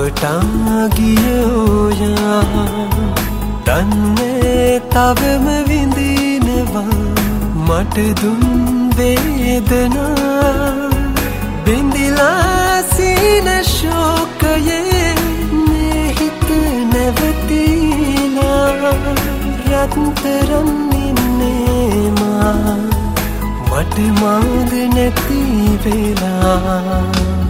රවටාගියෝයා දන්නේ තවම විඳිනවා මට දුන් වේදනා බින්දිලා සීන ශෝකයේ මේ හිත නැවතිලා රත්තරන් ඉන්නේ මා මට මාද නැති වෙලා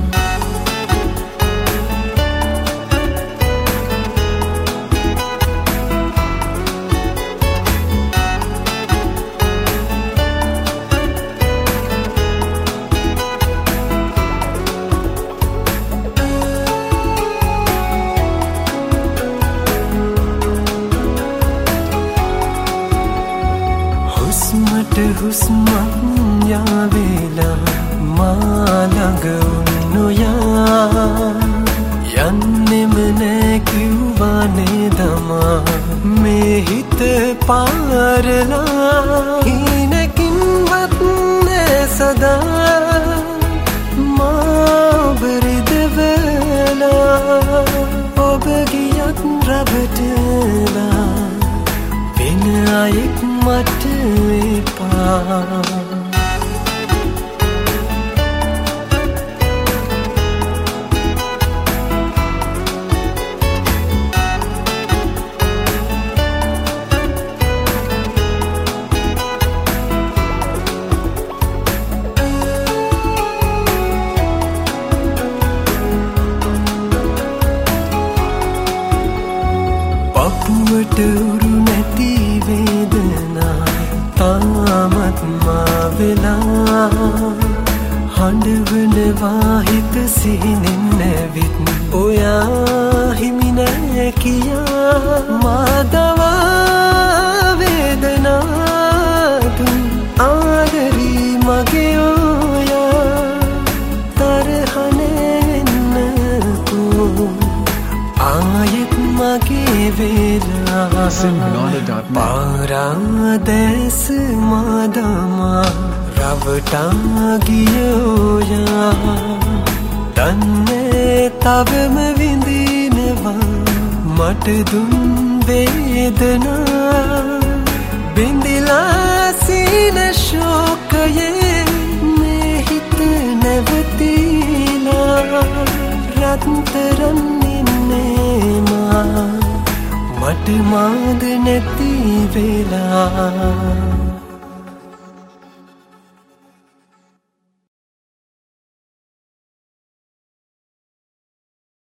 හුස්මක් යාවෙලා මා ළඟ උන්නොයා යන්නෙම නෑ කිව්වා නේදමා මේ හිත පාරලා හිනකින්වත් නෑ සදා මා බරිදවලා ඔබ ගියත් රබටලා වෙන අයෙක් මට එපා පපුවට උරු නැති වේදනා තාමත් මා වෙලා හඬවනවා හිත සිහිනෙන් නැවිත් ඔයා හිමි නෑ කියා මා දවා වේදනා දුන් ආදරී මගේ ඔයා තරහ නැන්නකෝ ආයෙත් මගේ වෙලා පාරාදැස් මාදමා රවටාගියෝයා දන්නේ තවම විඳිනවා මට දුන් වේදනා බින්දිලා සීන ශෝකයේ මේ හිත නැවතිලා රත්තරන් මට මාද නැති වෙලා